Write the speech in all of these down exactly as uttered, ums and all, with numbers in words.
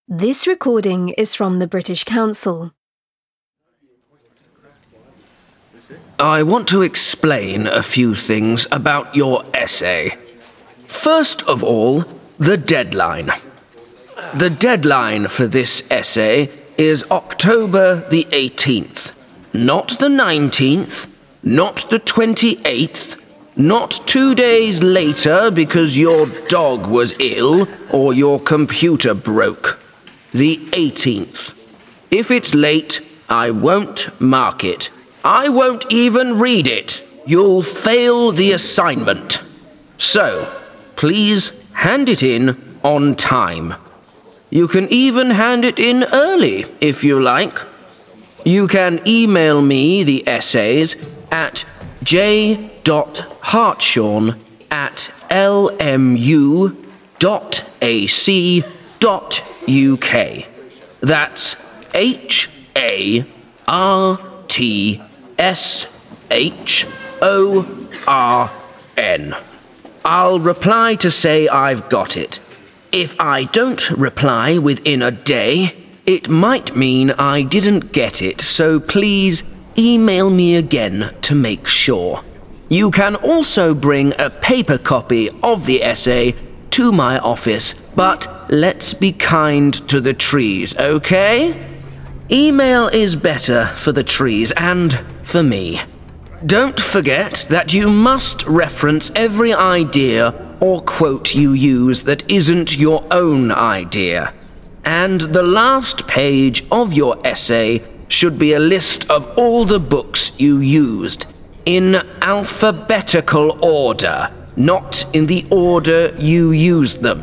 This recording is from the British Council. I want to explain a few things about your essay. First of all, the deadline. The deadline for this essay is October the eighteenth, not the nineteenth, not the twenty-eighth, not two days later because your dog was ill or your computer broke. The eighteenth. If it's late, I won't mark it. I won't even read it. You'll fail the assignment. So, please hand it in on time. You can even hand it in early if you like. You can email me the essays at j dot hartshorn at l m u dot a c dot u k. That's H A R T S H O R N. I'll reply to say I've got it. If I don't reply within a day, it might mean I didn't get it, so please email me again to make sure. You can also bring a paper copy of the essay to my office, but let's be kind to the trees, okay? Email is better for the trees and for me. Don't forget that you must reference every idea or quote you use that isn't your own idea. And the last page of your essay should be a list of all the books you used, in alphabetical order, not in the order you used them.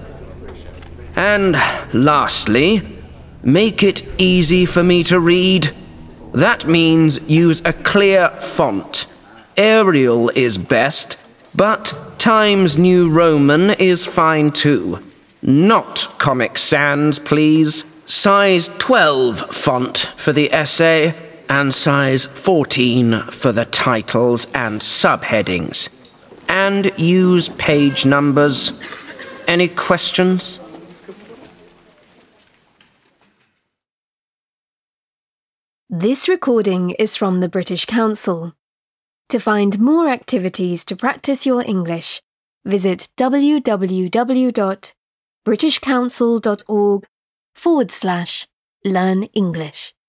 And lastly, make it easy for me to read. That means use a clear font. Arial is best, but Times New Roman is fine too. Not Comic Sans, please. Size twelve font for the essay, and size fourteen for the titles and subheadings. And use page numbers. Any questions? This recording is from the British Council. To find more activities to practice your English, visit w w w dot british council dot org forward slash learn English.